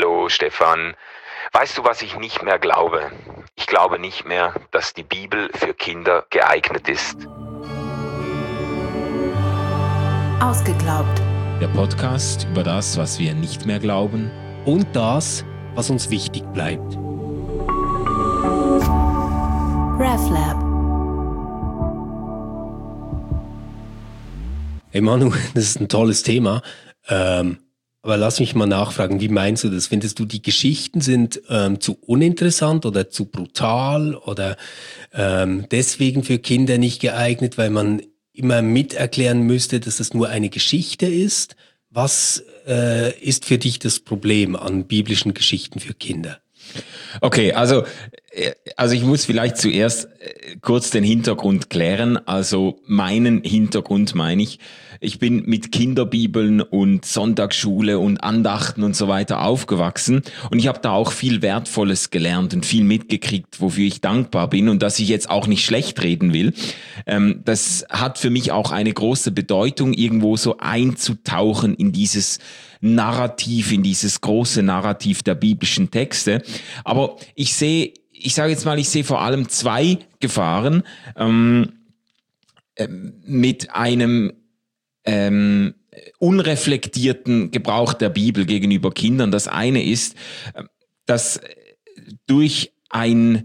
Hallo Stefan. Weißt du, was ich nicht mehr glaube? Ich glaube nicht mehr, dass die Bibel für Kinder geeignet ist. Ausgeglaubt. Der Podcast über das, was wir nicht mehr glauben. Und das, was uns wichtig bleibt. RefLab. Hey Manu, das ist ein tolles Thema. Aber lass mich mal nachfragen, wie meinst du das? Findest du, die Geschichten sind zu uninteressant oder zu brutal oder deswegen für Kinder nicht geeignet, weil man immer miterklären müsste, dass es nur eine Geschichte ist? Was ist für dich das Problem an biblischen Geschichten für Kinder? Okay, also ich muss vielleicht zuerst kurz den Hintergrund klären. Also meinen Hintergrund meine ich. Ich bin mit Kinderbibeln und Sonntagsschule und Andachten und so weiter aufgewachsen und ich habe da auch viel Wertvolles gelernt und viel mitgekriegt, wofür ich dankbar bin und dass ich jetzt auch nicht schlecht reden will. Das hat für mich auch eine große Bedeutung, irgendwo so einzutauchen in dieses Narrativ, in dieses große Narrativ der biblischen Texte. Aber ich sehe vor allem zwei Gefahren mit einem unreflektierten Gebrauch der Bibel gegenüber Kindern. Das eine ist, dass durch ein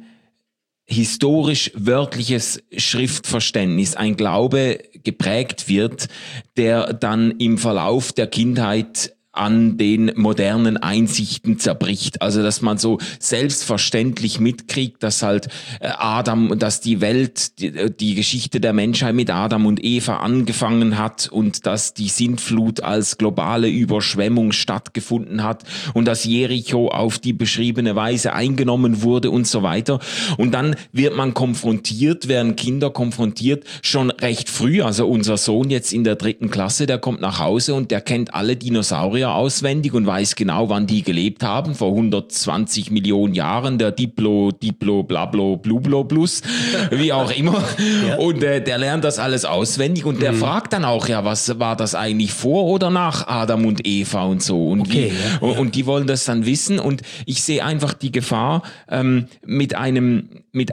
historisch-wörtliches Schriftverständnis ein Glaube geprägt wird, der dann im Verlauf der Kindheit an den modernen Einsichten zerbricht. Also, dass man so selbstverständlich mitkriegt, dass halt dass die Welt, die Geschichte der Menschheit mit Adam und Eva angefangen hat und dass die Sintflut als globale Überschwemmung stattgefunden hat und dass Jericho auf die beschriebene Weise eingenommen wurde und so weiter. Und dann werden Kinder konfrontiert, schon recht früh. Also unser Sohn jetzt in der 3. Klasse, der kommt nach Hause und der kennt alle Dinosaurier auswendig und weiß genau, wann die gelebt haben, vor 120 Millionen Jahren, der Diplo, Blablo, Blublo, Plus, wie auch immer. Ja. Und der lernt das alles auswendig und der fragt dann auch, ja, was war das eigentlich vor oder nach Adam und Eva und so. Und, und die wollen das dann wissen und ich sehe einfach die Gefahr mit einem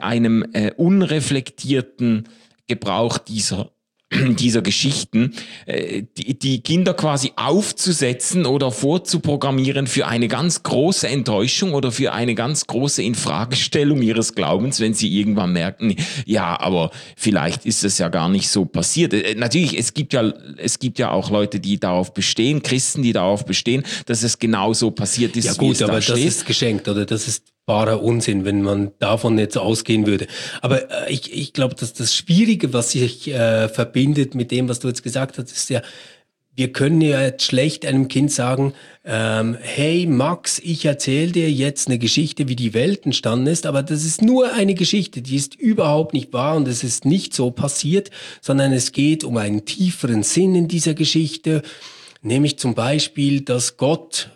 unreflektierten Gebrauch dieser Geschichten, die Kinder quasi aufzusetzen oder vorzuprogrammieren für eine ganz große Enttäuschung oder für eine ganz große Infragestellung ihres Glaubens, wenn sie irgendwann merken, ja, aber vielleicht ist es ja gar nicht so passiert. Natürlich, es gibt ja auch Leute, die darauf bestehen, Christen, die darauf bestehen, dass es genau so passiert ist, ja gut, wie es da aber steht. Das ist geschenkt oder das ist barer Unsinn, wenn man davon jetzt ausgehen würde. Aber ich glaube, dass das Schwierige, was sich verbindet mit dem, was du jetzt gesagt hast, ist ja, wir können ja jetzt schlecht einem Kind sagen, hey Max, ich erzähle dir jetzt eine Geschichte, wie die Welt entstanden ist, aber das ist nur eine Geschichte, die ist überhaupt nicht wahr und es ist nicht so passiert, sondern es geht um einen tieferen Sinn in dieser Geschichte, nämlich zum Beispiel, dass Gott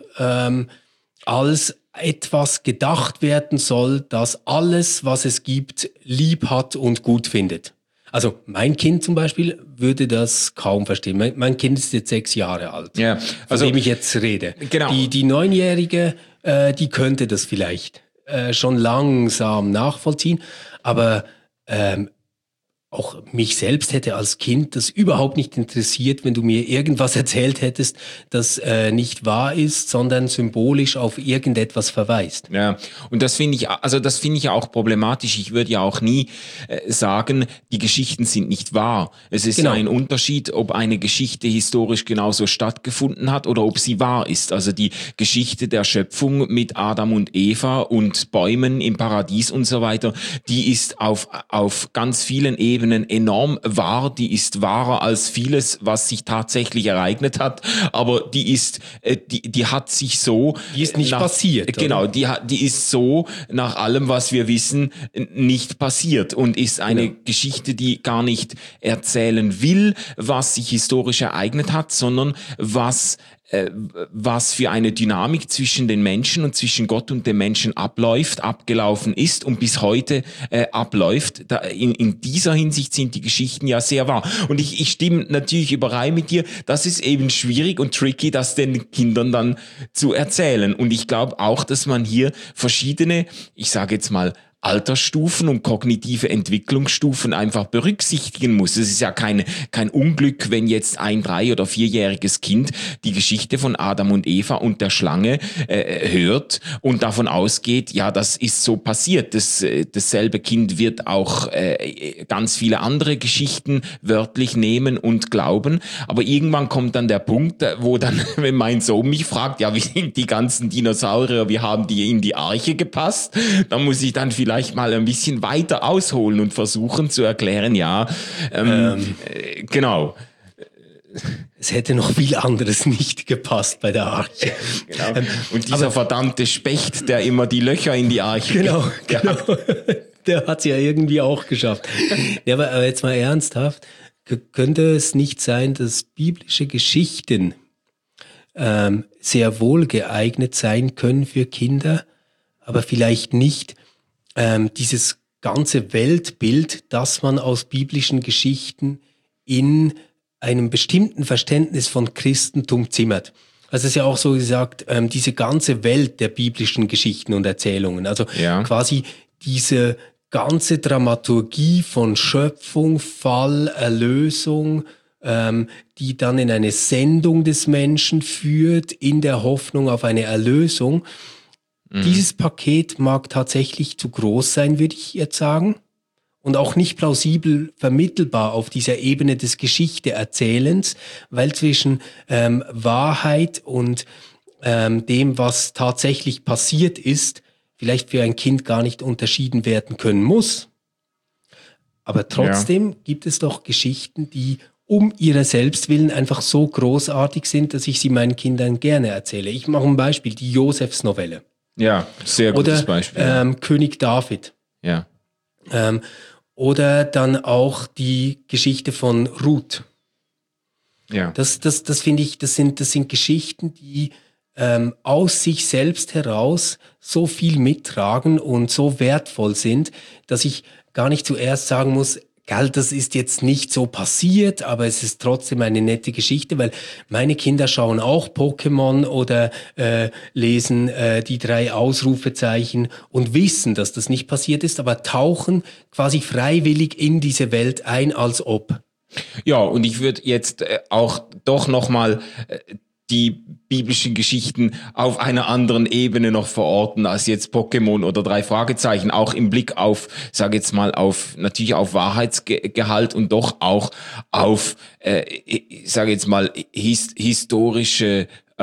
als etwas gedacht werden soll, das alles, was es gibt, lieb hat und gut findet. Also mein Kind zum Beispiel würde das kaum verstehen. Mein Kind ist jetzt 6 Jahre alt, ja, also, von dem ich jetzt rede. Genau. Die 9-Jährige, die könnte das vielleicht schon langsam nachvollziehen, aber auch mich selbst hätte als Kind das überhaupt nicht interessiert, wenn du mir irgendwas erzählt hättest, das nicht wahr ist, sondern symbolisch auf irgendetwas verweist. Ja, und das finde ich ja auch problematisch. Ich würde ja auch nie sagen, die Geschichten sind nicht wahr. Es ist ja ein Unterschied, ob eine Geschichte historisch genauso stattgefunden hat oder ob sie wahr ist. Also die Geschichte der Schöpfung mit Adam und Eva und Bäumen im Paradies und so weiter, die ist auf ganz vielen Ebenen enorm wahr, die ist wahrer als vieles, was sich tatsächlich ereignet hat, aber die hat sich so... Die ist nicht passiert. Genau, die ist so, nach allem, was wir wissen, nicht passiert und ist eine Geschichte, die gar nicht erzählen will, was sich historisch ereignet hat, sondern was was für eine Dynamik zwischen den Menschen und zwischen Gott und dem Menschen abgelaufen ist und bis heute abläuft. In dieser Hinsicht sind die Geschichten ja sehr wahr. Und ich stimme natürlich überein mit dir, das ist eben schwierig und tricky, das den Kindern dann zu erzählen. Und ich glaube auch, dass man hier verschiedene, ich sage jetzt mal, Altersstufen und kognitive Entwicklungsstufen einfach berücksichtigen muss. Es ist ja kein Unglück, wenn jetzt ein 3- oder 4-jähriges Kind die Geschichte von Adam und Eva und der Schlange hört und davon ausgeht, ja, das ist so passiert. Dasselbe Kind wird auch ganz viele andere Geschichten wörtlich nehmen und glauben. Aber irgendwann kommt dann der Punkt, wo dann, wenn mein Sohn mich fragt, ja, wie sind die ganzen Dinosaurier, wie haben die in die Arche gepasst? Dann muss ich dann vielleicht mal ein bisschen weiter ausholen und versuchen zu erklären, ja, genau. Es hätte noch viel anderes nicht gepasst bei der Arche. Genau. Und dieser verdammte Specht, der immer die Löcher in die Arche Genau. Der hat es ja irgendwie auch geschafft. Ja, aber jetzt mal ernsthaft, könnte es nicht sein, dass biblische Geschichten sehr wohl geeignet sein können für Kinder, aber vielleicht nicht dieses ganze Weltbild, das man aus biblischen Geschichten in einem bestimmten Verständnis von Christentum zimmert. Also es ist ja auch so gesagt, diese ganze Welt der biblischen Geschichten und Erzählungen, also quasi diese ganze Dramaturgie von Schöpfung, Fall, Erlösung, die dann in eine Sendung des Menschen führt, in der Hoffnung auf eine Erlösung. Dieses Paket mag tatsächlich zu groß sein, würde ich jetzt sagen. Und auch nicht plausibel vermittelbar auf dieser Ebene des Geschichte-Erzählens, weil zwischen Wahrheit und dem, was tatsächlich passiert ist, vielleicht für ein Kind gar nicht unterschieden werden können muss. Aber trotzdem gibt es doch Geschichten, die um ihrer selbst willen einfach so großartig sind, dass ich sie meinen Kindern gerne erzähle. Ich mache ein Beispiel, die Josefs-Novelle. Ja, sehr gutes Beispiel. Oder König David. Ja. Oder dann auch die Geschichte von Ruth. Ja. Das finde ich, das sind Geschichten, die aus sich selbst heraus so viel mittragen und so wertvoll sind, dass ich gar nicht zuerst sagen muss, das ist jetzt nicht so passiert, aber es ist trotzdem eine nette Geschichte, weil meine Kinder schauen auch Pokémon oder lesen die 3 Ausrufezeichen und wissen, dass das nicht passiert ist, aber tauchen quasi freiwillig in diese Welt ein, als ob. Ja, und ich würde jetzt auch doch nochmal die biblischen Geschichten auf einer anderen Ebene noch verorten als jetzt Pokémon oder 3 Fragezeichen, auch im Blick auf, sage jetzt mal, natürlich auf Wahrheitsgehalt und doch auch auf, sage jetzt mal, historische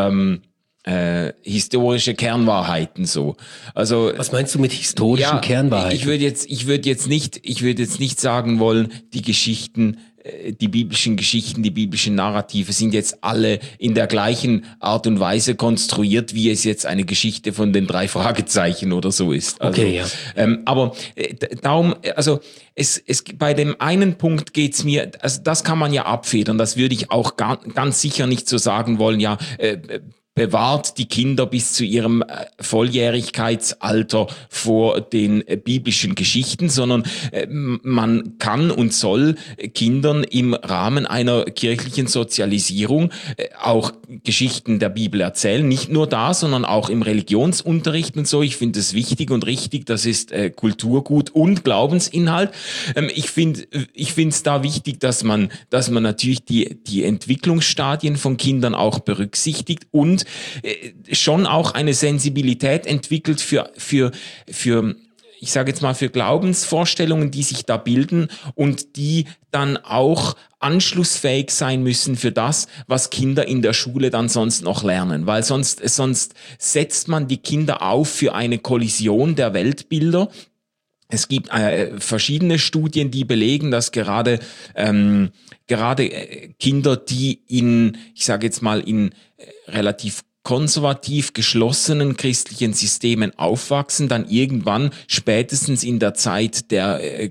Kernwahrheiten so. Also was meinst du mit historischen Kernwahrheiten? Ich würde jetzt nicht sagen wollen, die biblischen Geschichten, die biblischen Narrative sind jetzt alle in der gleichen Art und Weise konstruiert, wie es jetzt eine Geschichte von den 3 Fragezeichen oder so ist. Also, okay, ja. Aber darum, also es bei dem einen Punkt geht's mir, also das kann man ja abfedern, das würde ich auch ganz sicher nicht so sagen wollen, ja, bewahrt die Kinder bis zu ihrem Volljährigkeitsalter vor den biblischen Geschichten, sondern man kann und soll Kindern im Rahmen einer kirchlichen Sozialisierung auch Geschichten der Bibel erzählen. Nicht nur da, sondern auch im Religionsunterricht und so. Ich finde es wichtig und richtig. Das ist Kulturgut und Glaubensinhalt. Ich finde es da wichtig, dass man natürlich die Entwicklungsstadien von Kindern auch berücksichtigt und schon auch eine Sensibilität entwickelt für ich sage jetzt mal, für Glaubensvorstellungen, die sich da bilden und die dann auch anschlussfähig sein müssen für das, was Kinder in der Schule dann sonst noch lernen. Weil sonst setzt man die Kinder auf für eine Kollision der Weltbilder. Es gibt verschiedene Studien, die belegen, dass gerade Kinder, die in relativ konservativ geschlossenen christlichen Systemen aufwachsen, dann irgendwann spätestens in der Zeit der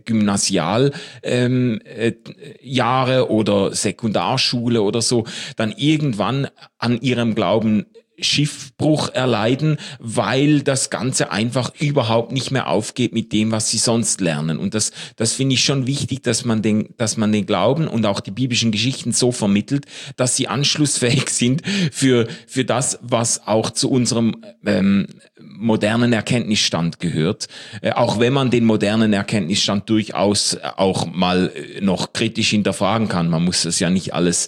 Gymnasialjahre oder Sekundarschule oder so, dann irgendwann an ihrem Glauben Schiffbruch erleiden, weil das Ganze einfach überhaupt nicht mehr aufgeht mit dem, was sie sonst lernen. Und das finde ich schon wichtig, dass man den Glauben und auch die biblischen Geschichten so vermittelt, dass sie anschlussfähig sind für das, was auch zu unserem modernen Erkenntnisstand gehört. Auch wenn man den modernen Erkenntnisstand durchaus auch mal noch kritisch hinterfragen kann. Man muss das ja nicht alles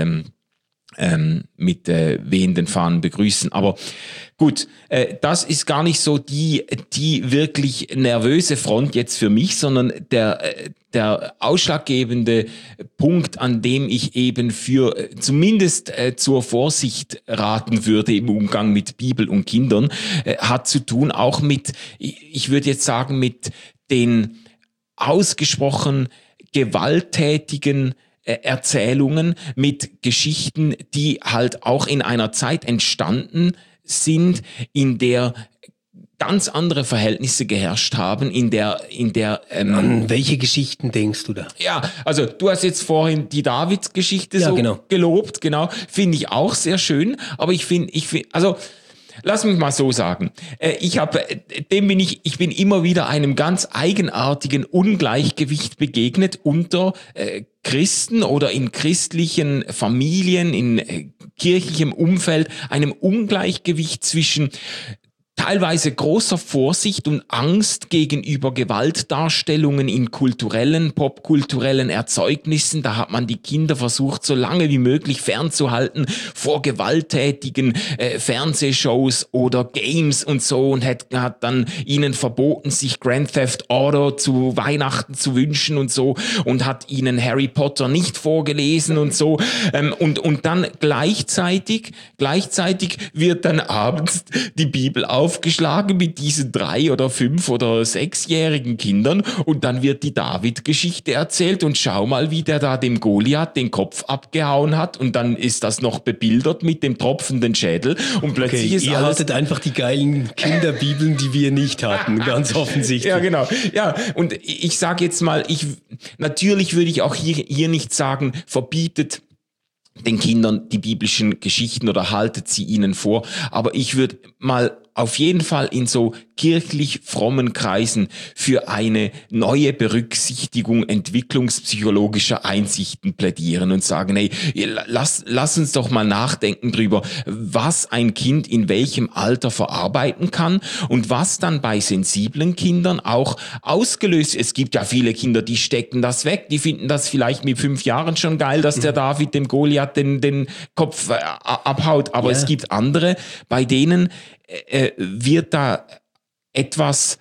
mit wehenden Fahnen begrüßen. Aber gut, das ist gar nicht so die wirklich nervöse Front jetzt für mich, sondern der ausschlaggebende Punkt, an dem ich eben für zumindest zur Vorsicht raten würde im Umgang mit Bibel und Kindern, hat zu tun auch mit, ich würde jetzt sagen, mit den ausgesprochen gewalttätigen Erzählungen, mit Geschichten, die halt auch in einer Zeit entstanden sind, in der ganz andere Verhältnisse geherrscht haben, an welche Geschichten denkst du da? Ja, also du hast jetzt vorhin die Davids-Geschichte gelobt, genau, finde ich auch sehr schön, aber ich finde, also lass mich mal so sagen. Ich bin immer wieder einem ganz eigenartigen Ungleichgewicht begegnet unter Christen oder in christlichen Familien, in kirchlichem Umfeld, einem Ungleichgewicht zwischen teilweise großer Vorsicht und Angst gegenüber Gewaltdarstellungen in popkulturellen Erzeugnissen. Da hat man die Kinder versucht, so lange wie möglich fernzuhalten vor gewalttätigen Fernsehshows oder Games und so und hat dann ihnen verboten, sich Grand Theft Auto zu Weihnachten zu wünschen und so und hat ihnen Harry Potter nicht vorgelesen und so. Und dann gleichzeitig wird dann abends die Bibel aufgeschlagen mit diesen 3 oder 5 oder 6-jährigen Kindern und dann wird die David-Geschichte erzählt und schau mal, wie der da dem Goliath den Kopf abgehauen hat und dann ist das noch bebildert mit dem tropfenden Schädel und plötzlich ist ihr alles... hattet einfach die geilen Kinderbibeln, die wir nicht hatten, ganz offensichtlich. Ja, genau. Ja, und ich sage jetzt mal, natürlich würde ich auch hier nicht sagen, verbietet den Kindern die biblischen Geschichten oder haltet sie ihnen vor, aber ich würde mal auf jeden Fall in so kirchlich frommen Kreisen für eine neue Berücksichtigung entwicklungspsychologischer Einsichten plädieren und sagen, hey, lass uns doch mal nachdenken drüber, was ein Kind in welchem Alter verarbeiten kann und was dann bei sensiblen Kindern auch ausgelöst. Es gibt ja viele Kinder, die stecken das weg, die finden das vielleicht mit 5 Jahren schon geil, dass der David dem Goliath den Kopf abhaut, aber es gibt andere, bei denen wird da etwas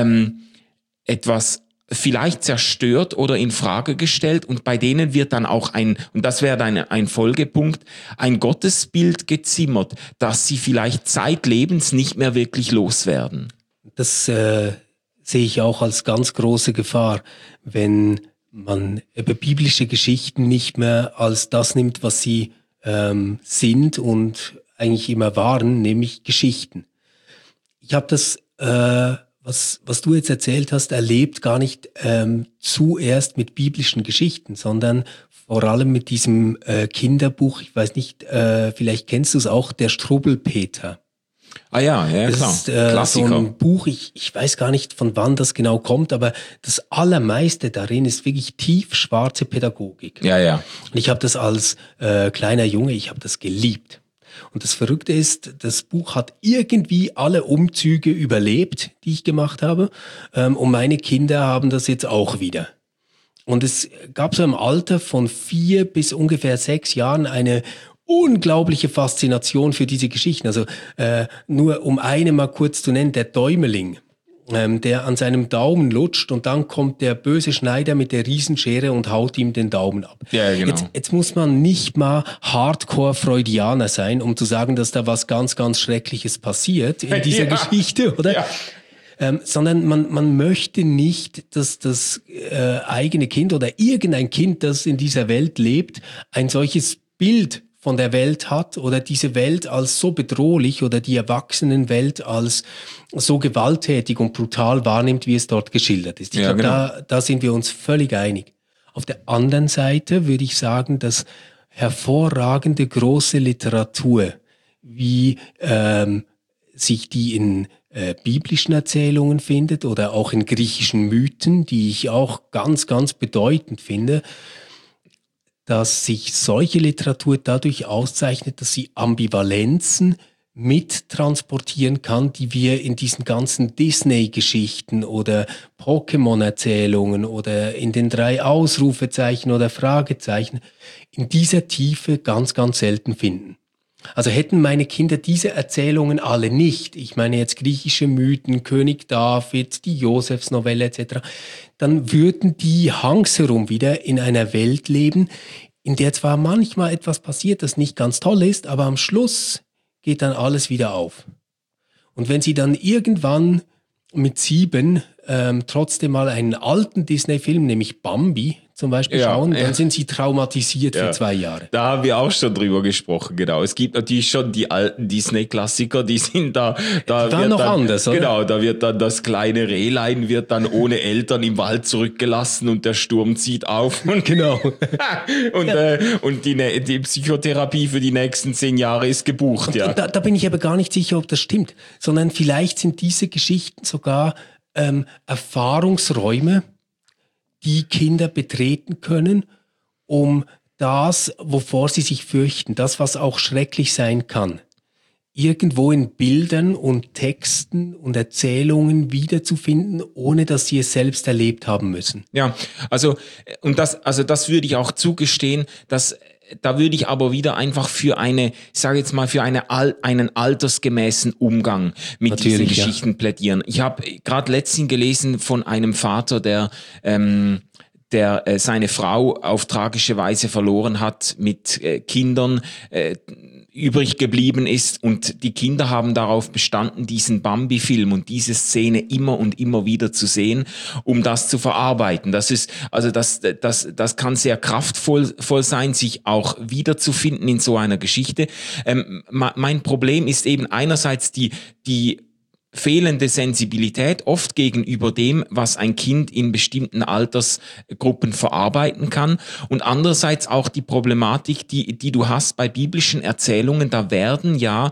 vielleicht zerstört oder in Frage gestellt und bei denen wird dann auch und das wäre dann ein Folgepunkt, ein Gottesbild gezimmert, das sie vielleicht zeitlebens nicht mehr wirklich loswerden. Das sehe ich auch als ganz große Gefahr, wenn man biblische Geschichten nicht mehr als das nimmt, was sie sind und eigentlich immer waren, nämlich Geschichten. Ich habe das, was du jetzt erzählt hast, erlebt gar nicht zuerst mit biblischen Geschichten, sondern vor allem mit diesem Kinderbuch, ich weiß nicht, vielleicht kennst du es auch, der Strubbelpeter. Ah ja, klar. Das ist Klassiker. So ein Buch, ich weiß gar nicht, von wann das genau kommt, aber das Allermeiste darin ist wirklich tiefschwarze Pädagogik. Ja. Und ich habe das als kleiner Junge, ich habe das geliebt. Und das Verrückte ist, das Buch hat irgendwie alle Umzüge überlebt, die ich gemacht habe. Und meine Kinder haben das jetzt auch wieder. Und es gab so im Alter von 4 bis ungefähr 6 Jahren eine unglaubliche Faszination für diese Geschichten. Also nur um eine mal kurz zu nennen, der Däumeling, der an seinem Daumen lutscht und dann kommt der böse Schneider mit der Riesenschere und haut ihm den Daumen ab. Ja, genau. Jetzt muss man nicht mal Hardcore-Freudianer sein, um zu sagen, dass da was ganz, ganz Schreckliches passiert in dieser Geschichte, oder? Ja. Sondern man möchte nicht, dass das eigene Kind oder irgendein Kind, das in dieser Welt lebt, ein solches Bild von der Welt hat oder diese Welt als so bedrohlich oder die Erwachsenenwelt als so gewalttätig und brutal wahrnimmt, wie es dort geschildert ist. Ich glaube, genau. da sind wir uns völlig einig. Auf der anderen Seite würde ich sagen, dass hervorragende große Literatur, wie sich die in biblischen Erzählungen findet oder auch in griechischen Mythen, die ich auch ganz, ganz bedeutend finde, dass sich solche Literatur dadurch auszeichnet, dass sie Ambivalenzen mittransportieren kann, die wir in diesen ganzen Disney-Geschichten oder Pokémon-Erzählungen oder in den 3 Ausrufezeichen oder Fragezeichen in dieser Tiefe ganz, ganz selten finden. Also hätten meine Kinder diese Erzählungen alle nicht, ich meine jetzt griechische Mythen, König David, die Josefsnovelle etc., dann würden die hangsherum wieder in einer Welt leben, in der zwar manchmal etwas passiert, das nicht ganz toll ist, aber am Schluss geht dann alles wieder auf. Und wenn sie dann irgendwann mit 7 trotzdem mal einen alten Disney-Film, nämlich Bambi zum Beispiel schauen, dann sind sie traumatisiert für 2 Jahre. Da haben wir auch schon drüber gesprochen, genau. Es gibt natürlich schon die alten Disney-Klassiker, die sind da Die waren noch anders, oder? Genau, da wird dann das kleine Rehlein wird dann ohne Eltern im Wald zurückgelassen und der Sturm zieht auf. Und Genau. und die Psychotherapie für die nächsten 10 Jahre ist gebucht, ja. Da bin ich aber gar nicht sicher, ob das stimmt, sondern vielleicht sind diese Geschichten sogar Erfahrungsräume, die Kinder betreten können, um das, wovor sie sich fürchten, das, was auch schrecklich sein kann, irgendwo in Bildern und Texten und Erzählungen wiederzufinden, ohne dass sie es selbst erlebt haben müssen. Ja, also das würde ich auch zugestehen, dass da würde ich aber wieder einfach für einen altersgemäßen Umgang mit diesen Geschichten plädieren. Ich habe gerade letztens gelesen von einem Vater, der seine Frau auf tragische Weise verloren hat, mit Kindern übrig geblieben ist, und die Kinder haben darauf bestanden, diesen Bambi-Film und diese Szene immer und immer wieder zu sehen, um das zu verarbeiten. Das ist, also das kann sehr kraftvoll sein, sich auch wiederzufinden in so einer Geschichte. Mein Problem ist eben einerseits die fehlende Sensibilität oft gegenüber dem, was ein Kind in bestimmten Altersgruppen verarbeiten kann, und andererseits auch die Problematik, die du hast bei biblischen Erzählungen. Da werden ja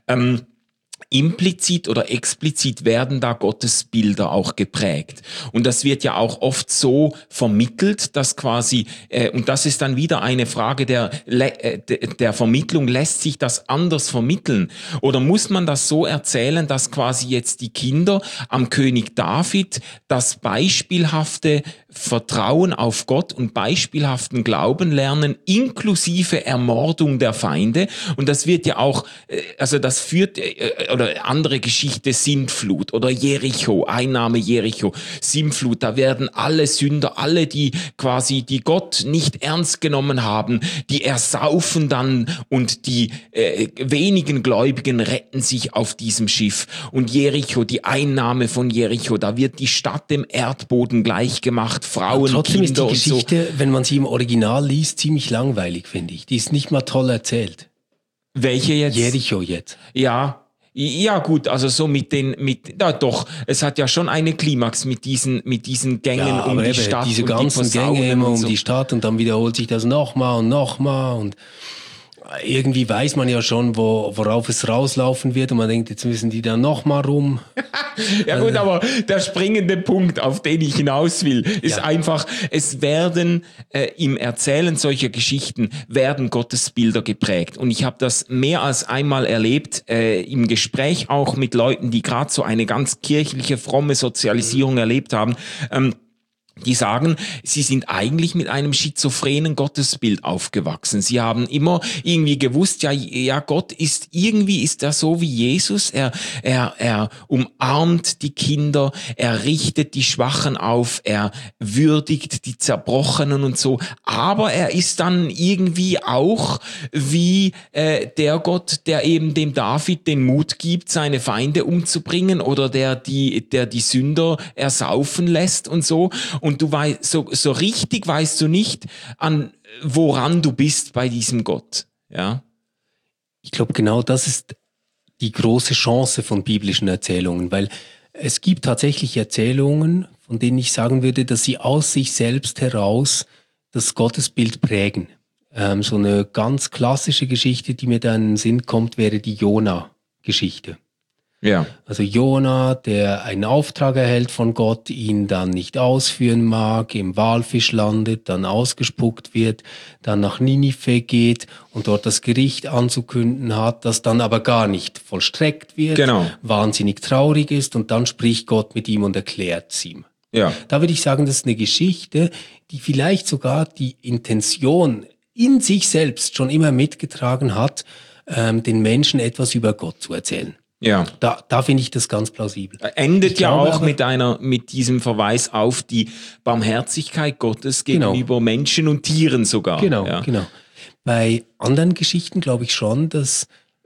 implizit oder explizit werden da Gottes Bilder auch geprägt. Und das wird ja auch oft so vermittelt, dass quasi, und das ist dann wieder eine Frage der Vermittlung, lässt sich das anders vermitteln? Oder muss man das so erzählen, dass quasi jetzt die Kinder am König David das beispielhafte Vertrauen auf Gott und beispielhaften Glauben lernen, inklusive Ermordung der Feinde? Und das wird ja auch, also das führt, oder andere Geschichte, Sintflut oder Jericho, Einnahme Jericho, Sintflut, da werden alle Sünder, alle, die Gott nicht ernst genommen haben, die ersaufen dann, und die wenigen Gläubigen retten sich auf diesem Schiff. Und Jericho, die Einnahme von Jericho, da wird die Stadt dem Erdboden gleichgemacht, Frauen, trotzdem Kinder ist die Geschichte, und so. wenn man sie im Original liest, ziemlich langweilig, finde ich. Die ist nicht mal toll erzählt. Welche jetzt? Jericho jetzt. Ja, gut, also so doch, es hat ja schon eine Klimax mit diesen Gängen um die Stadt. Diese und ganzen die Gänge immer um so. die Stadt, und dann wiederholt sich das nochmal und irgendwie weiß man ja schon, worauf es rauslaufen wird, und man denkt, jetzt müssen die da nochmal rum. Ja gut, aber der springende Punkt, auf den ich hinaus will, ist einfach, es werden im Erzählen solcher Geschichten werden Gottes Bilder geprägt. Und ich habe das mehr als einmal erlebt, im Gespräch auch mit Leuten, die gerade so eine ganz kirchliche, fromme Sozialisierung erlebt haben, die sagen, sie sind eigentlich mit einem schizophrenen Gottesbild aufgewachsen. Sie haben immer irgendwie gewusst, ja, Gott ist er so wie Jesus. Er umarmt die Kinder, er richtet die Schwachen auf, er würdigt die Zerbrochenen und so. Aber er ist dann irgendwie auch wie der Gott, der eben dem David den Mut gibt, seine Feinde umzubringen, oder der die Sünder ersaufen lässt und so. Und du weißt, so richtig weißt du nicht, woran du bist bei diesem Gott. Ja. Ich glaube, genau das ist die große Chance von biblischen Erzählungen, weil es gibt tatsächlich Erzählungen, von denen ich sagen würde, dass sie aus sich selbst heraus das Gottesbild prägen. So eine ganz klassische Geschichte, die mir da in den Sinn kommt, wäre die Jona-Geschichte. Ja. Also Jona, der einen Auftrag erhält von Gott, ihn dann nicht ausführen mag, im Walfisch landet, dann ausgespuckt wird, dann nach Ninive geht und dort das Gericht anzukünden hat, das dann aber gar nicht vollstreckt wird, Genau. wahnsinnig traurig ist und dann spricht Gott mit ihm und erklärt es ihm. Ja. Da würde ich sagen, das ist eine Geschichte, die vielleicht sogar die Intention in sich selbst schon immer mitgetragen hat, den Menschen etwas über Gott zu erzählen. Ja. Da finde ich das ganz plausibel. Endet ja glaube auch aber- mit diesem Verweis auf die Barmherzigkeit Gottes gegenüber Menschen und Tieren sogar. Genau, ja. genau. Bei anderen Geschichten glaube ich schon, dass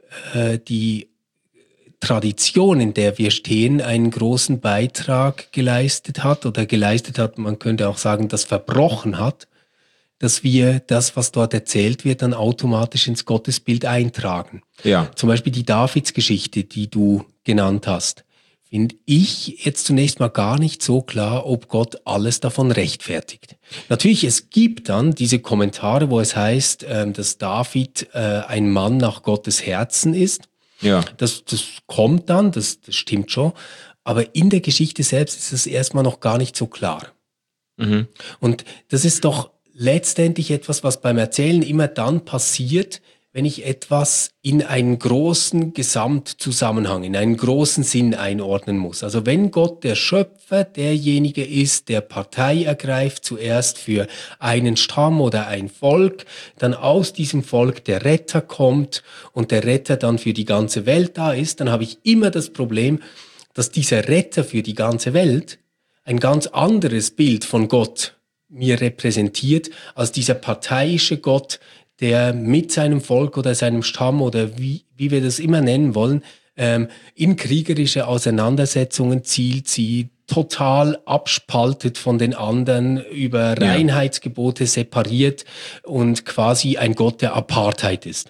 die Tradition, in der wir stehen, einen großen Beitrag geleistet hat, man könnte auch sagen, das verbrochen hat, dass wir das, was dort erzählt wird, dann automatisch ins Gottesbild eintragen. Ja. Zum Beispiel die Davids-Geschichte, die du genannt hast, finde ich jetzt zunächst mal gar nicht so klar, ob Gott alles davon rechtfertigt. Natürlich, es gibt dann diese Kommentare, wo es heißt, dass David ein Mann nach Gottes Herzen ist. Ja. Das kommt dann, das stimmt schon. Aber in der Geschichte selbst ist es erstmal noch gar nicht so klar. Mhm. Und das ist doch letztendlich etwas, was beim Erzählen immer dann passiert, wenn ich etwas in einen großen Gesamtzusammenhang, in einen großen Sinn einordnen muss. Also wenn Gott der Schöpfer derjenige ist, der Partei ergreift, zuerst für einen Stamm oder ein Volk, dann aus diesem Volk der Retter kommt und der Retter dann für die ganze Welt da ist, dann habe ich immer das Problem, dass dieser Retter für die ganze Welt ein ganz anderes Bild von Gott mir repräsentiert, als dieser parteiische Gott, der mit seinem Volk oder seinem Stamm oder wie wir das immer nennen wollen, in kriegerische Auseinandersetzungen zielt, sie total abspaltet von den anderen, über Reinheitsgebote separiert und quasi ein Gott der Apartheid ist.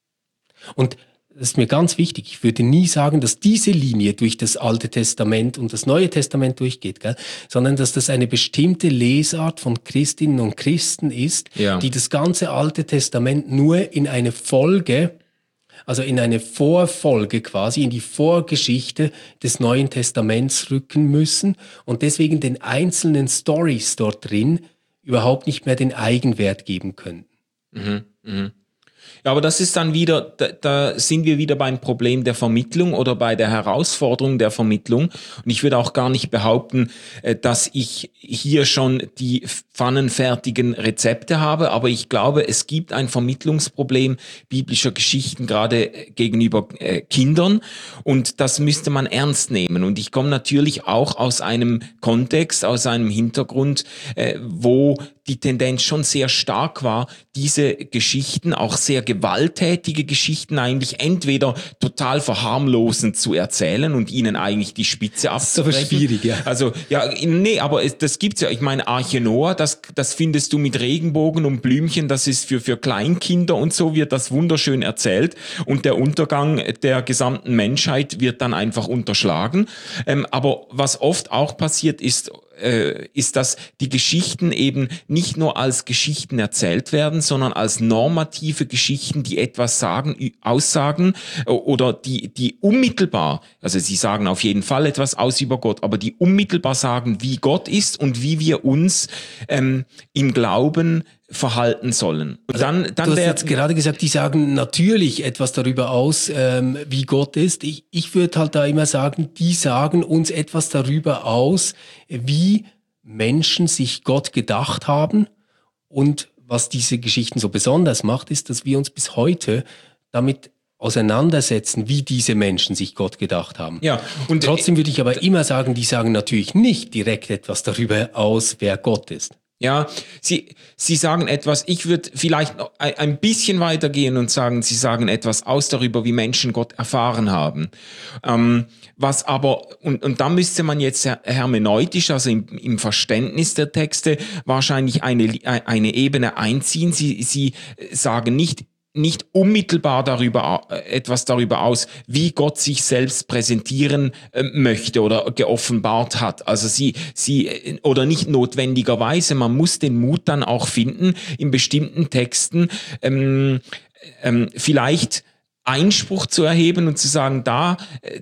Und das ist mir ganz wichtig. Ich würde nie sagen, dass diese Linie durch das Alte Testament und das Neue Testament durchgeht, gell? Sondern dass das eine bestimmte Lesart von Christinnen und Christen ist, die das ganze Alte Testament nur in eine Folge, also in eine Vorfolge quasi, in die Vorgeschichte des Neuen Testaments rücken müssen und deswegen den einzelnen Stories dort drin überhaupt nicht mehr den Eigenwert geben können. Mhm. Mhm. Ja, aber das ist dann wieder, da sind wir wieder beim Problem der Vermittlung oder bei der Herausforderung der Vermittlung. Und ich würde auch gar nicht behaupten, dass ich hier schon die pfannenfertigen Rezepte habe, aber ich glaube, es gibt ein Vermittlungsproblem biblischer Geschichten, gerade gegenüber Kindern, und das müsste man ernst nehmen. Und ich komme natürlich auch aus einem Kontext, aus einem Hintergrund, wo die Tendenz schon sehr stark war, diese Geschichten, auch sehr gewalttätige Geschichten, eigentlich entweder total verharmlosend zu erzählen und ihnen eigentlich die Spitze abzubrechen. Das ist aber schwierig, ja. Also, ja, nee, aber das gibt's ja. Ich meine, Arche Noah, das findest du mit Regenbogen und Blümchen, das ist für Kleinkinder und so wird das wunderschön erzählt. Und der Untergang der gesamten Menschheit wird dann einfach unterschlagen. Aber was oft auch passiert ist, dass die Geschichten eben nicht nur als Geschichten erzählt werden, sondern als normative Geschichten, die etwas sagen, aussagen oder die unmittelbar, also sie sagen auf jeden Fall etwas aus über Gott, aber die unmittelbar sagen, wie Gott ist und wie wir uns im Glauben verhalten sollen. Und dann du hast jetzt gerade gesagt, die sagen natürlich etwas darüber aus, wie Gott ist. Ich würde halt da immer sagen, die sagen uns etwas darüber aus, wie Menschen sich Gott gedacht haben. Und was diese Geschichten so besonders macht, ist, dass wir uns bis heute damit auseinandersetzen, wie diese Menschen sich Gott gedacht haben. Ja, und trotzdem würde ich aber immer sagen, die sagen natürlich nicht direkt etwas darüber aus, wer Gott ist. Ja, Sie sagen etwas, ich würde vielleicht noch ein bisschen weitergehen und sagen, Sie sagen etwas aus darüber, wie Menschen Gott erfahren haben. Was aber, und da müsste man jetzt hermeneutisch, also im Verständnis der Texte, wahrscheinlich eine Ebene einziehen. Sie sagen nicht, nicht unmittelbar etwas darüber aus, wie Gott sich selbst präsentieren möchte oder geoffenbart hat. Also sie oder nicht notwendigerweise. Man muss den Mut dann auch finden, in bestimmten Texten vielleicht Einspruch zu erheben und zu sagen, da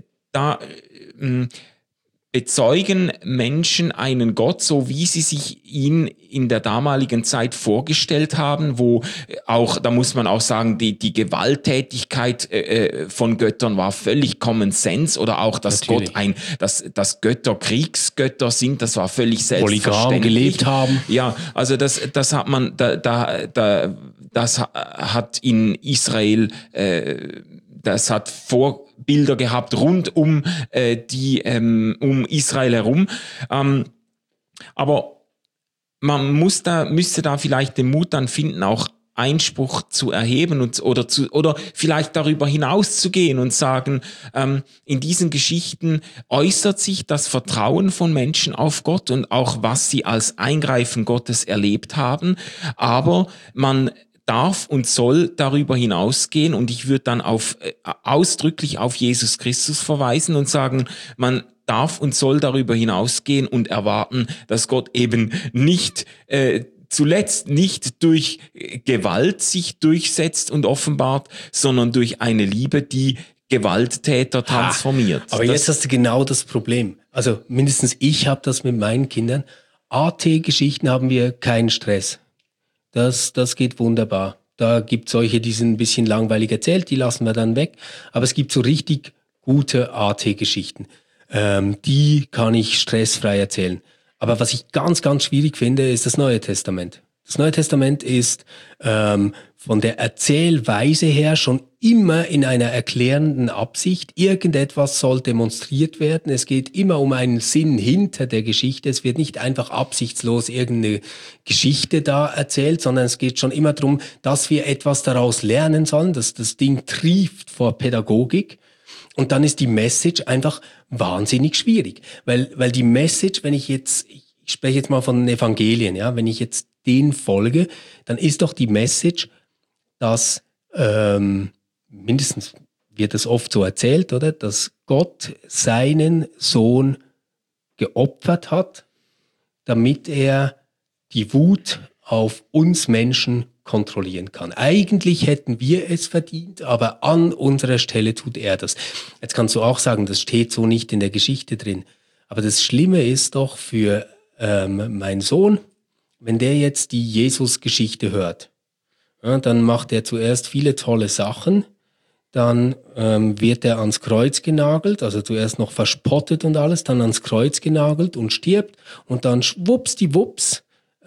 bezeugen Menschen einen Gott, so wie sie sich ihn in der damaligen Zeit vorgestellt haben, wo auch, da muss man auch sagen, die Gewalttätigkeit von Göttern war völlig Common Sense, oder auch, dass Natürlich. dass Götter Kriegsgötter sind, das war völlig selbstverständlich. Polygam gelebt haben. Ja, also das hat man, das hat in Israel, das hat Vorbilder gehabt rund um um Israel herum. Aber man müsste da vielleicht den Mut dann finden, auch Einspruch zu erheben oder vielleicht darüber hinaus zu gehen und sagen, in diesen Geschichten äußert sich das Vertrauen von Menschen auf Gott und auch was sie als Eingreifen Gottes erlebt haben, aber man darf und soll darüber hinausgehen, und ich würde dann ausdrücklich auf Jesus Christus verweisen und sagen, man darf und soll darüber hinausgehen und erwarten, dass Gott eben zuletzt nicht durch Gewalt sich durchsetzt und offenbart, sondern durch eine Liebe, die Gewalttäter transformiert. Aber jetzt hast du genau das Problem. Also mindestens ich habe das mit meinen Kindern. AT-Geschichten haben wir keinen Stress. Das geht wunderbar. Da gibt es solche, die sind ein bisschen langweilig erzählt, die lassen wir dann weg. Aber es gibt so richtig gute AT-Geschichten. Die kann ich stressfrei erzählen. Aber was ich ganz, ganz schwierig finde, ist das Neue Testament. Das Neue Testament ist von der Erzählweise her schon immer in einer erklärenden Absicht. Irgendetwas soll demonstriert werden. Es geht immer um einen Sinn hinter der Geschichte. Es wird nicht einfach absichtslos irgendeine Geschichte da erzählt, sondern es geht schon immer darum, dass wir etwas daraus lernen sollen. Das Ding trieft vor Pädagogik. Und dann ist die Message einfach wahnsinnig schwierig. Weil die Message, ich spreche jetzt mal von den Evangelien, ja, wenn ich jetzt denen folge, dann ist doch die Message, dass mindestens wird es oft so erzählt, oder, dass Gott seinen Sohn geopfert hat, damit er die Wut auf uns Menschen kontrollieren kann. Eigentlich hätten wir es verdient, aber an unserer Stelle tut er das. Jetzt kannst du auch sagen, das steht so nicht in der Geschichte drin. Aber das Schlimme ist doch für meinen Sohn, wenn der jetzt die Jesus-Geschichte hört, ja, dann macht er zuerst viele tolle Sachen, dann wird er ans Kreuz genagelt, also zuerst noch verspottet und alles, dann ans Kreuz genagelt und stirbt, und dann schwuppsdiwupps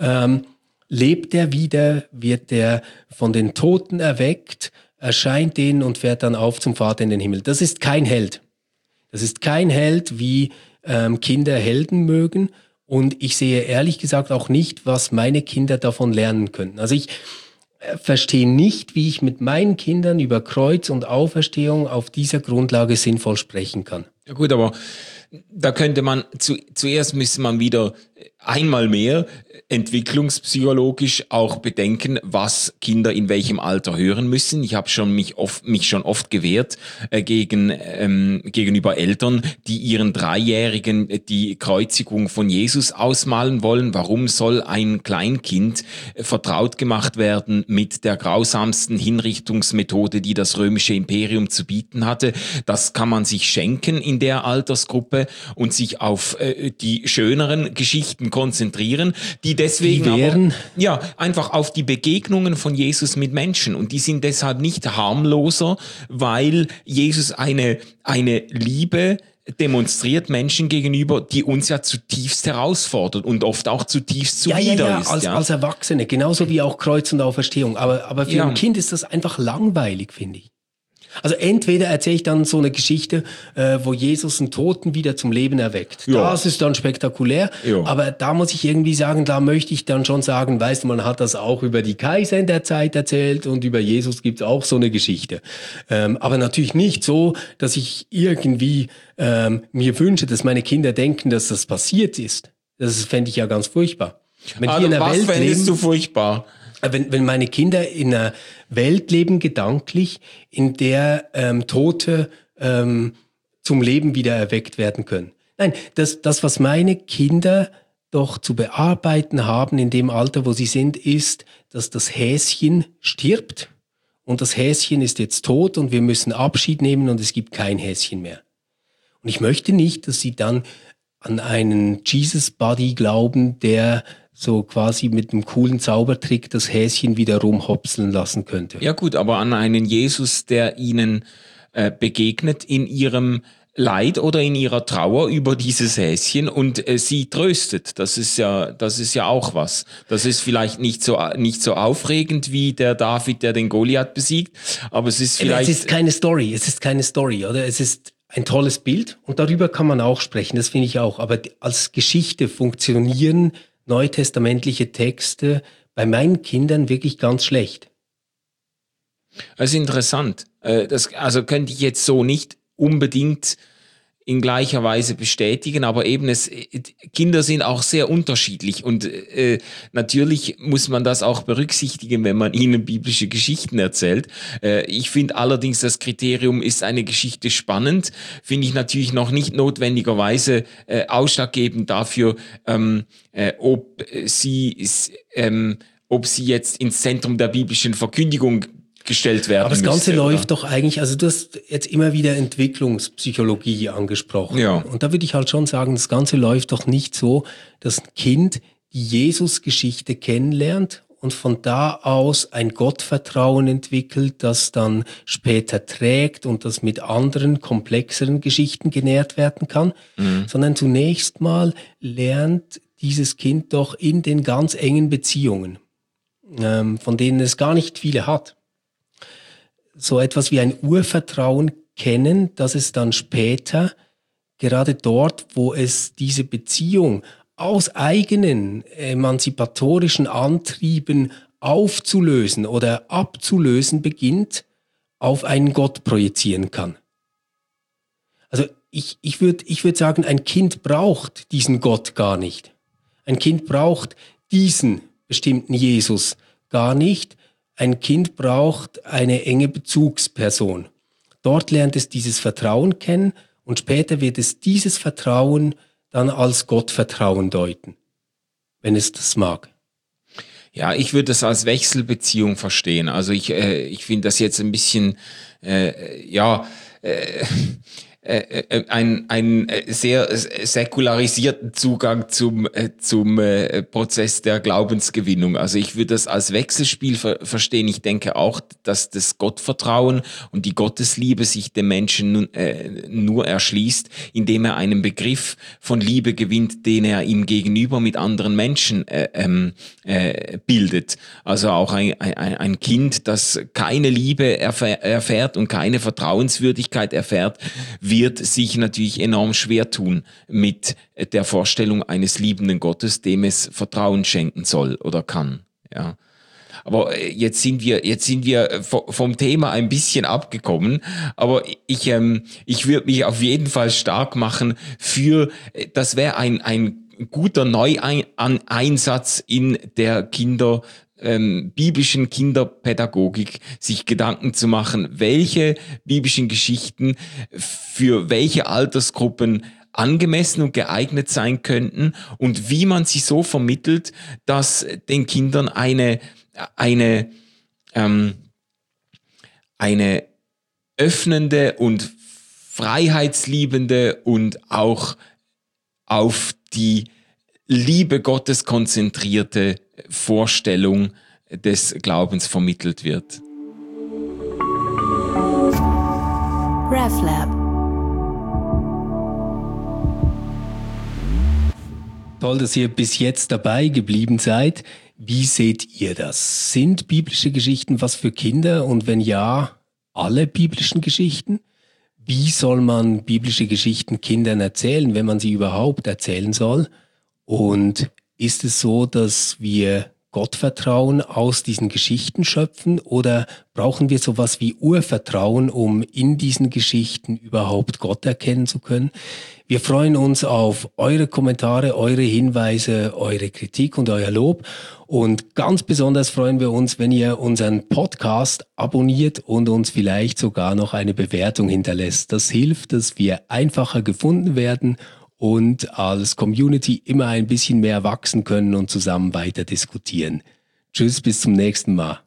lebt er wieder, wird er von den Toten erweckt, erscheint denen und fährt dann auf zum Vater in den Himmel. Das ist kein Held. Das ist kein Held, wie Kinder Helden mögen. Und ich sehe ehrlich gesagt auch nicht, was meine Kinder davon lernen könnten. Also ich verstehe nicht, wie ich mit meinen Kindern über Kreuz und Auferstehung auf dieser Grundlage sinnvoll sprechen kann. Ja gut, aber da könnte man, zuerst müsste man wieder einmal mehr entwicklungspsychologisch auch bedenken, was Kinder in welchem Alter hören müssen. Ich habe mich schon oft gewehrt gegenüber Eltern, die ihren Dreijährigen die Kreuzigung von Jesus ausmalen wollen. Warum soll ein Kleinkind vertraut gemacht werden mit der grausamsten Hinrichtungsmethode, die das römische Imperium zu bieten hatte? Das kann man sich schenken in der Altersgruppe und sich auf die schöneren Geschichten konzentrieren, die deswegen einfach auf die Begegnungen von Jesus mit Menschen, und die sind deshalb nicht harmloser, weil Jesus eine Liebe demonstriert Menschen gegenüber, die uns ja zutiefst herausfordert und oft auch zutiefst zuwider ist. Als Erwachsene, genauso wie auch Kreuz und Auferstehung. Aber für ein Kind ist das einfach langweilig, finde ich. Also entweder erzähle ich dann so eine Geschichte, wo Jesus einen Toten wieder zum Leben erweckt. Ja. Das ist dann spektakulär, aber da muss ich irgendwie sagen, da möchte ich dann schon sagen, weißt du, man hat das auch über die Kaiser in der Zeit erzählt und über Jesus gibt es auch so eine Geschichte. Aber natürlich nicht so, dass ich irgendwie mir wünsche, dass meine Kinder denken, dass das passiert ist. Das fände ich ja ganz furchtbar. Wenn also, was fändest du furchtbar? Wenn meine Kinder in einer Welt leben, gedanklich, in der Tote zum Leben wieder erweckt werden können. Nein, das, was meine Kinder doch zu bearbeiten haben in dem Alter, wo sie sind, ist, dass das Häschen stirbt und das Häschen ist jetzt tot und wir müssen Abschied nehmen und es gibt kein Häschen mehr. Und ich möchte nicht, dass sie dann an einen Jesus-Buddy glauben, der so quasi mit einem coolen Zaubertrick das Häschen wieder rumhopseln lassen könnte. Ja gut, aber an einen Jesus, der ihnen begegnet in ihrem Leid oder in ihrer Trauer über dieses Häschen und sie tröstet. Das ist ja auch was. Das ist vielleicht nicht so aufregend wie der David, der den Goliath besiegt, aber es ist vielleicht... Es ist keine Story, oder? Es ist ein tolles Bild und darüber kann man auch sprechen, das finde ich auch. Aber als Geschichte funktionieren neutestamentliche Texte bei meinen Kindern wirklich ganz schlecht. Das ist interessant. Also könnte ich jetzt so nicht unbedingt in gleicher Weise bestätigen, aber eben Kinder sind auch sehr unterschiedlich und natürlich muss man das auch berücksichtigen, wenn man ihnen biblische Geschichten erzählt. Ich finde allerdings, das Kriterium, ist eine Geschichte spannend, finde ich natürlich noch nicht notwendigerweise ausschlaggebend dafür, ob sie jetzt ins Zentrum der biblischen Verkündigung gestellt werden. Aber das Ganze müsste, läuft doch eigentlich, also du hast jetzt immer wieder Entwicklungspsychologie angesprochen. Ja. Und da würde ich halt schon sagen, das Ganze läuft doch nicht so, dass ein Kind die Jesus-Geschichte kennenlernt und von da aus ein Gottvertrauen entwickelt, das dann später trägt und das mit anderen, komplexeren Geschichten genährt werden kann, sondern zunächst mal lernt dieses Kind doch in den ganz engen Beziehungen, von denen es gar nicht viele hat, so etwas wie ein Urvertrauen kennen, dass es dann später, gerade dort, wo es diese Beziehung aus eigenen emanzipatorischen Antrieben aufzulösen oder abzulösen beginnt, auf einen Gott projizieren kann. Also ich würd sagen, ein Kind braucht diesen Gott gar nicht. Ein Kind braucht diesen bestimmten Jesus gar nicht. Ein Kind braucht eine enge Bezugsperson. Dort lernt es dieses Vertrauen kennen und später wird es dieses Vertrauen dann als Gottvertrauen deuten, wenn es das mag. Ja, ich würde das als Wechselbeziehung verstehen. Also ich finde das jetzt ein bisschen, ein sehr säkularisierten Zugang zum Prozess der Glaubensgewinnung. Also ich würde das als Wechselspiel verstehen. Ich denke auch, dass das Gottvertrauen und die Gottesliebe sich dem Menschen nur erschließt, indem er einen Begriff von Liebe gewinnt, den er ihm gegenüber mit anderen Menschen bildet. Also auch ein Kind, das keine Liebe erfährt und keine Vertrauenswürdigkeit erfährt, wird sich natürlich enorm schwer tun mit der Vorstellung eines liebenden Gottes, dem es Vertrauen schenken soll oder kann. Ja. Aber jetzt sind wir vom Thema ein bisschen abgekommen. Aber ich würde mich auf jeden Fall stark machen das wäre ein guter Neueinsatz in der biblischen Kinderpädagogik, sich Gedanken zu machen, welche biblischen Geschichten für welche Altersgruppen angemessen und geeignet sein könnten und wie man sie so vermittelt, dass den Kindern eine öffnende und freiheitsliebende und auch auf die Liebe Gottes konzentrierte Vorstellung des Glaubens vermittelt wird. RefLab. Toll, dass ihr bis jetzt dabei geblieben seid. Wie seht ihr das? Sind biblische Geschichten was für Kinder? Und wenn ja, alle biblischen Geschichten? Wie soll man biblische Geschichten Kindern erzählen, wenn man sie überhaupt erzählen soll? Und ist es so, dass wir Gottvertrauen aus diesen Geschichten schöpfen oder brauchen wir sowas wie Urvertrauen, um in diesen Geschichten überhaupt Gott erkennen zu können? Wir freuen uns auf eure Kommentare, eure Hinweise, eure Kritik und euer Lob. Und ganz besonders freuen wir uns, wenn ihr unseren Podcast abonniert und uns vielleicht sogar noch eine Bewertung hinterlässt. Das hilft, dass wir einfacher gefunden werden und als Community immer ein bisschen mehr wachsen können und zusammen weiter diskutieren. Tschüss, bis zum nächsten Mal.